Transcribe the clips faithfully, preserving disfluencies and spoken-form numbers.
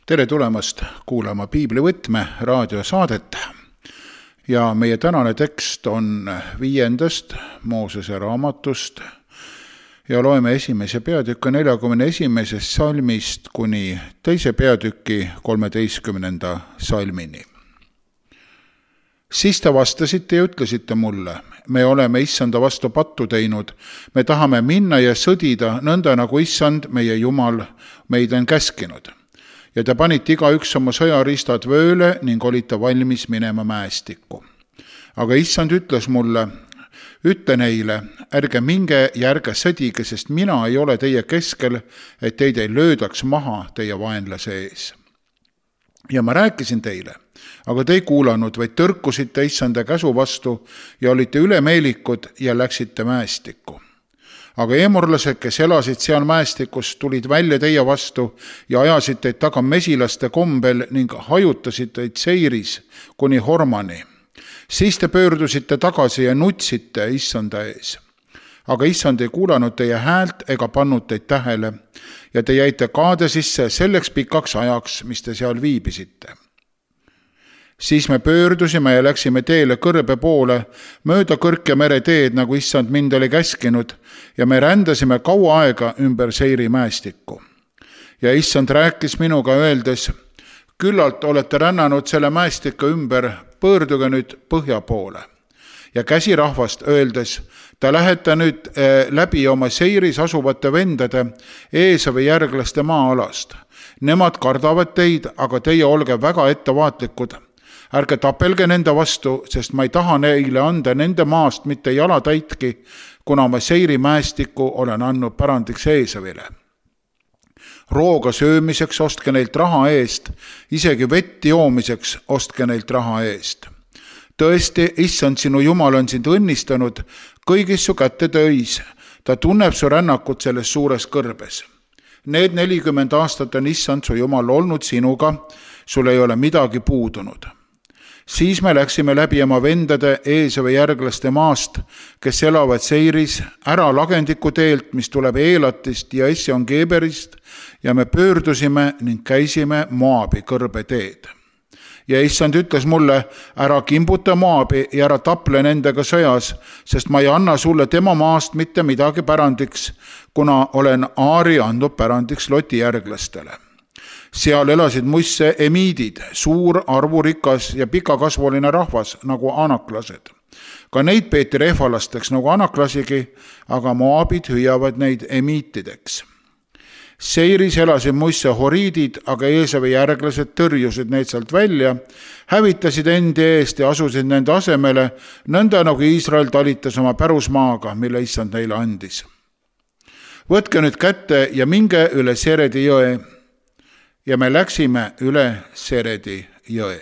Tere tulemast kuulama Piibli võtme raadiosaadet ja meie tänane tekst on viiendast Moosese raamatust ja loeme esimese peatüki neljakümne esimesest salmist kuni teise peatüki kolmeteistkümnenda salmini. Siis te vastasite ja ütlesite mulle, me oleme issanda vastu pattu teinud, me tahame minna ja sõdida nõnda nagu issand meie Jumal meid on käskinud. Ja te panite igaüks oma sõjaristad vööle ning olite valmis minema mäestikku. Aga issand ütles mulle, ütle neile, ärge minge ja ärge sõdige, sest mina ei ole teie keskel, et teid ei löödaks maha teie vaenlase ees. Ja ma rääkisin teile, aga te ei kuulanud, vaid tõrkusite issanda käsu vastu ja olite ülemeelikud ja läksite mäestikku. Aga eemorlased, kes elasid seal mäestikus, tulid välja teie vastu ja ajasid teid taga mesilaste kombel ning hajutasid teid seiris kuni Hormani. Siis te pöördusite tagasi ja nutsite issanda ees. Aga issand ei kuulanud teie häält ega pannud teid tähele ja te jäite Kaadesisse selleks pikaks ajaks, mis te seal viibisite. Siis me pöördusime ja läksime teele kõrbe poole, mööda Kõrke mere teed, nagu issand mind oli käskinud, ja me rändasime kaua aega ümber Seiri mäestikku. Ja issand rääkis minuga öeldes, küllalt olete rännanud selle mäestiku ümber, pöörduge nüüd põhja poole. Ja käsi rahvast öeldes, ta lähete nüüd läbi oma Seiris asuvate vendade Eesavi järglaste maa-alast. Nemad kardavad teid, aga teie olge väga ettevaatlikud. Ärge tapelge nende vastu, sest ma ei taha neile anda nende maast mitte jalatäitki, kuna ma Seiri mäestiku olen andnud pärandiks Eesavile. Rooga söömiseks ostke neilt raha eest, isegi vett joomiseks ostke neilt raha eest. Tõesti, issand sinu Jumal on sind õnnistanud kõigis su kätte töis, ta tunneb su rännakut selles suures kõrbes. Need nelikümmend aastat on issand su Jumal olnud sinuga, sul ei ole midagi puudunud. Siis me läksime läbi oma vendade Eesavi järglaste maast, kes elavad Seiris, ära lagendiku teelt, mis tuleb Eelatist ja Ession-Geberist, ja me pöördusime ning käisime Moabi kõrbe teed. Ja issand ütles mulle, ära kimbuta Moabi ja ära taple nendega sõjas, sest ma ei anna sulle tema maast mitte midagi pärandiks, kuna olen Aari andnud pärandiks Loti järglastele. Seal elasid muisse emiidid, suur, arvurikas ja pikakasvuline rahvas nagu anaklased. Ka neid peeti rehvalasteks nagu anaklasigi, aga Moabid hüüavad neid emiitideks. Seiris elasid muisse horiidid, aga Eesavi järglased tõrjusid neid sealt välja, hävitasid endi eest ja asusid nende asemele, nõnda nagu Iisrael talitas oma pärusmaaga, mille issand neile andis. Võtke nüüd kätte ja minge üle Seredi jõe. Ja me läksime üle Seredi jõe.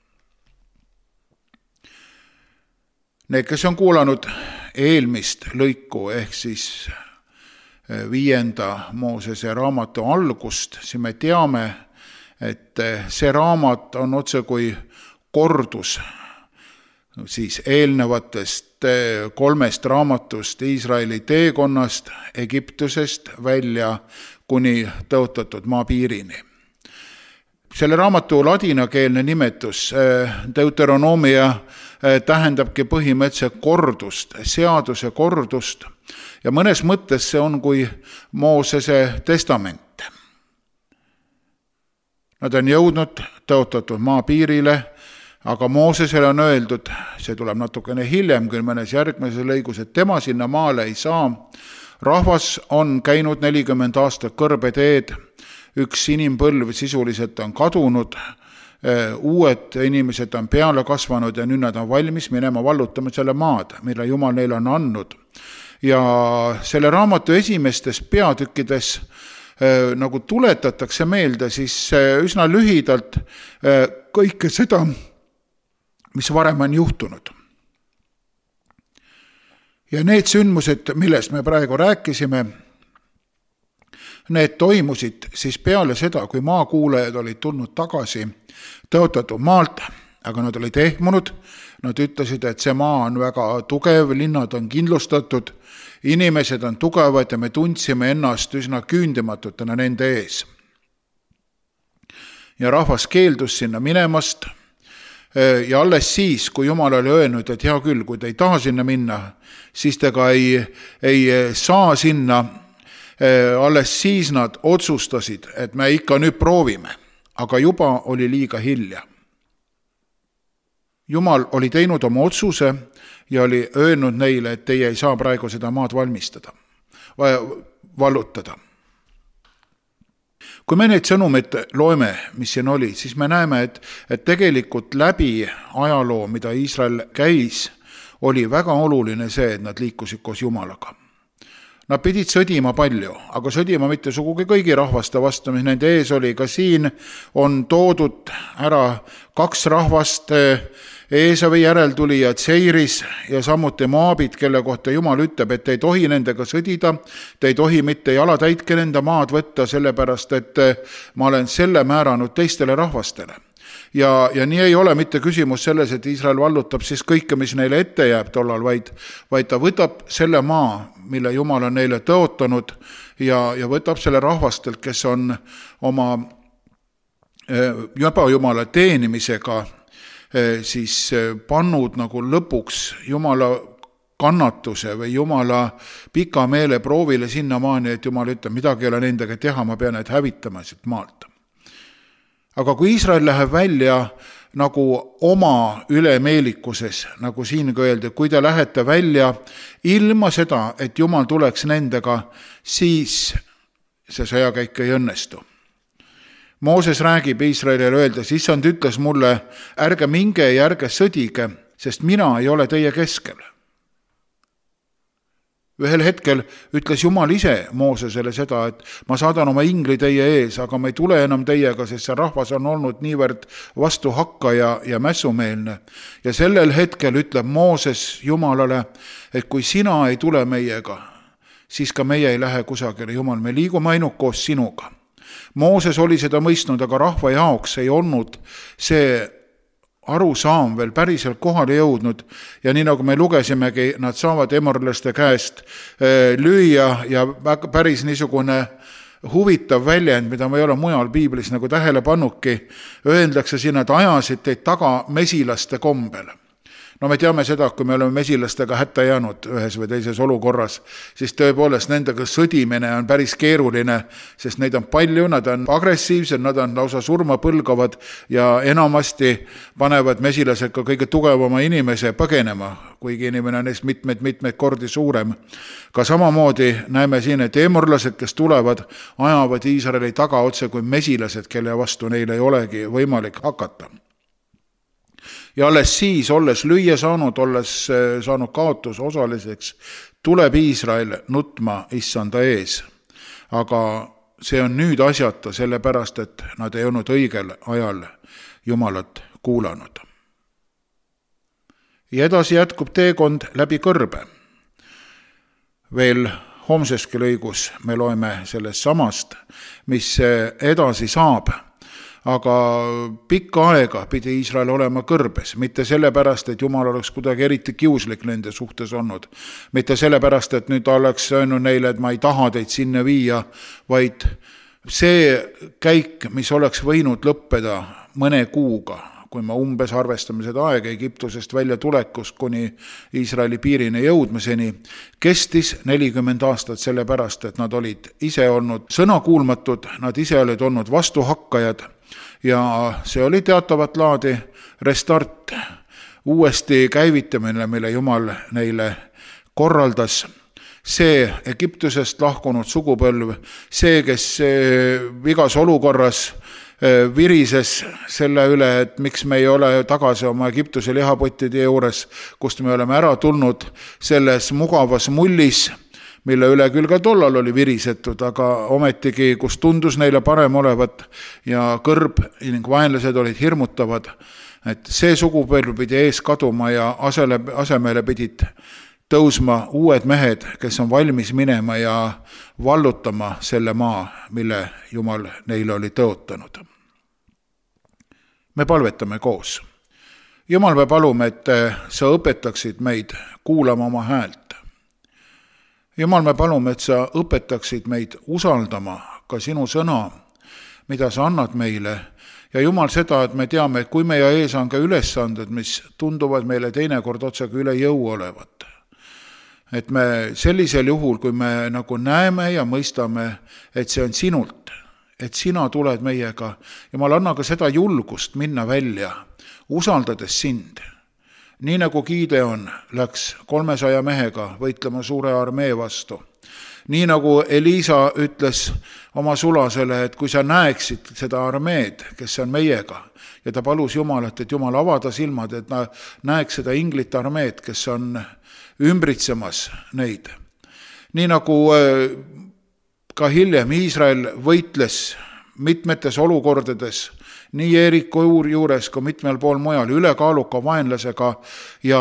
Need, kes on kuulanud eelmist lõiku, ehk siis viienda Moosese raamatu algust, siis me teame, et see raamat on otse kui kordus siis eelnevatest kolmest raamatust Iisraeli teekonnast Egiptusest välja kuni tõotatud maapiirini. Selle raamatu ladinakeelne nimetus Deuteronomia tähendabki põhimõtteliselt kordust, seaduse kordust ja mõnes mõttes see on kui Moosese testament. Nad on jõudnud tõotatud maapiirile, aga Moosesele on öeldud, see tuleb natukene hiljem, küll mõnes järgmises lõigus, et tema sinna maale ei saa. Rahvas on käinud nelikümmend aastat kõrbeteed, üks inimpõlv sisuliselt on kadunud, uued inimesed on peale kasvanud ja nüüd nad on valmis minema vallutama selle maad, mille Jumal neile on andnud. Ja selle raamatu esimestes peatükkides nagu tuletatakse meelde siis üsna lühidalt kõike seda, mis varem on juhtunud. Ja need sündmused, millest me praegu rääkisime, need toimusid siis peale seda, kui maakuulajad olid tulnud tagasi tõotatud maalt, aga nad olid ehmunud, nad ütlesid, et see maa on väga tugev, linnad on kindlustatud, inimesed on tugevad ja me tundsime ennast üsna küündimatutena nende ees. ja rahvas keeldus sinna minemast ja alles siis, kui Jumal oli öelnud, et hea küll, kui te ei taha sinna minna, siis te ka ei, ei saa sinna, alles siis nad otsustasid, et me ikka nüüd proovime, aga juba oli liiga hilja. Jumal oli teinud oma otsuse ja oli öelnud neile, et teie ei saa praegu seda maad valmistada, vallutada. Kui me neid sõnumeid loeme, mis siin oli, siis me näeme, et, et tegelikult läbi ajaloo, mida Iisrael käis, oli väga oluline see, et nad liikusid koos Jumalaga. Nad pidid sõdima palju, aga sõdima mitte sugugi kõigi rahvaste vastu, mis nende ees oli. Ka siin on toodud ära kaks rahvast, Eesavi järeltulijad Seiris ja samuti Moabid, kelle kohta Jumal ütleb, et te ei tohi nendega sõdida, te ei tohi mitte jalatäitke nende maad võtta, sellepärast et ma olen selle määranud teistele rahvastele. Ja, ja nii ei ole mitte küsimus selles, et Iisrael vallutab siis kõike, mis neile ette jääb tollal, vaid, vaid ta võtab selle maa, mille Jumal on neile tõotanud ja, ja võtab selle rahvastelt, kes on oma ebajumala teenimisega siis pannud nagu lõpuks Jumala kannatuse või Jumala pika meele proovile sinnamaani, et Jumal ütleb, midagi ei ole nendega teha, ma pean need hävitama siit maalt. Aga kui Iisrael läheb välja nagu oma ülemeelikuses, nagu siin ka öeldi, kui te lähete välja ilma seda, et Jumal tuleks nendega, siis see sõjakäik ei õnnestu. Mooses räägib Iisraelile öeldes, issand ütles mulle, ärge minge ja ärge sõdige, sest mina ei ole teie keskel. Ühel hetkel ütles Jumal ise Moosesele seda, et ma saadan oma ingli teie ees, aga ma ei tule enam teiega, sest see rahvas on olnud niivõrd vastuhakkaja ja mässumeelne. Ja sellel hetkel ütleb Mooses Jumalale, et kui sina ei tule meiega, siis ka meie ei lähe kusagile, Jumal, me liigume ainult koos sinuga. Mooses oli seda mõistnud, aga rahva jaoks ei olnud see arusaam veel päriselt kohale jõudnud ja nii nagu me lugesimegi, nad saavad emorlaste käest lüüa ja päris niisugune huvitav väljend, mida ma ei ole mujal piiblis nagu tähele pannudki, öeldakse siin, et ajasid teid taga mesilaste kombel. No me teame seda, kui me oleme mesilastega hätta jäänud ühes või teises olukorras, siis tõepoolest nendega sõdimine on päris keeruline, sest neid on palju, nad on agressiivsed, nad on lausa surma põlgavad ja enamasti panevad mesilased ka kõige tugevama inimese põgenema, kuigi inimene on neist mitmeid-mitmeid kordi suurem. Ka samamoodi näeme siin, et eemorlased, kes tulevad, ajavad Iisraeli taga otse kui mesilased, kelle vastu neil ei olegi võimalik hakata. Ja alles siis, olles lüüa saanud, olles saanud kaotus osaliseks, tuleb Iisrael nutma issanda ees. Aga see on nüüd asjata, sellepärast, et nad ei olnud õigel ajal Jumalat kuulanud. Ja edasi jätkub teekond läbi kõrbe. Veel homseski lõigus me loeme sellest samast, mis edasi saab. Aga pikka aega pidi Iisrael olema kõrbes, mitte sellepärast, et Jumal oleks kuidagi eriti kiuslik nende suhtes olnud, mitte sellepärast, et nüüd oleks öelnud neile, et ma ei taha teid sinna viia, vaid see käik, mis oleks võinud lõppeda mõne kuuga, kui me umbes arvestame seda aega Egiptusest välja tulekust kuni Iisraeli piirine jõudmiseni, kestis nelikümmend aastat sellepärast, et nad olid ise olnud sõnakuulmatud, nad ise olid olnud vastuhakkajad, ja see oli teatavat laadi restart, uuesti käivitamine, mille Jumal neile korraldas. See Egiptusest lahkunud sugupõlv, see, kes igas olukorras virises selle üle, et miks me ei ole tagasi oma Egiptuse lihapottide juures, kust me oleme ära tulnud selles mugavas mullis, mille üle küll ka tollal oli virisetud, aga ometigi, kus tundus neile parem olevat ja kõrb ning vaenlased olid hirmutavad, et see sugupõlv pidi ees kaduma ja asele, asemele pidid tõusma uued mehed, kes on valmis minema ja vallutama selle maa, mille Jumal neile oli tõotanud. Me palvetame koos. Jumal, me palume, et sa õpetaksid meid kuulama oma häält. Jumal, me palume, et sa õpetaksid meid usaldama ka sinu sõna, mida sa annad meile, Ja Jumal seda, et me teame, et kui meie ees on ka ülesanded, mis tunduvad meile teinekord otsaga üle jõu olevat. Et me sellisel juhul, kui me nagu näeme ja mõistame, et see on sinult, et sina tuled meiega, Jumal, anna ka seda julgust minna välja, usaldades sind. Nii nagu Gideon läks kolmesaja mehega võitlema suure armee vastu. Nii nagu Elisa ütles oma sulasele, et kui sa näeksid seda armeed, kes on meiega, ja ta palus Jumalat, et Jumal avada silmad, et ta näeks seda inglit armeed, kes on ümbritsemas neid. Nii nagu ka hiljem Iisrael võitles mitmetes olukordades, nii Jeeriku juures kui mitmel pool mujal, ülekaaluka vaenlasega ja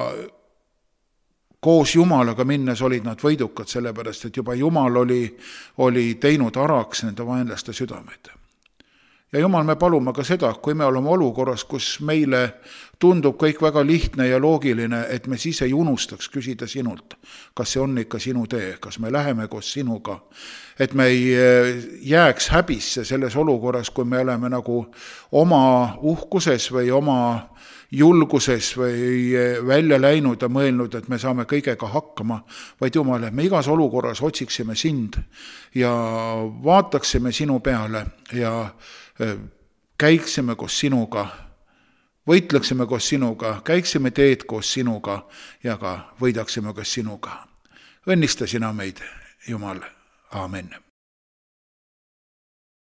koos Jumalaga minnes olid nad võidukad, sellepärast, et juba Jumal oli, oli teinud araks nende vaenlaste südamed. Ja Jumal, me palume ka seda, kui me oleme olukorras, kus meile tundub kõik väga lihtne ja loogiline, et me siis ei unustaks küsida sinult, kas see on ikka sinu tee, kas me läheme koos sinuga, et me ei jääks häbisse selles olukorras, kui me oleme nagu oma uhkuses või oma julguses või välja läinud ja mõelnud, et me saame kõigega hakkama, vaid Jumal, et me igas olukorras otsiksime sind ja vaataksime sinu peale ja käiksime koos sinuga, võitleksime koos sinuga, käiksime teed koos sinuga ja ka võidaksime koos sinuga. Õnnista sina meid, Jumal. Aamen.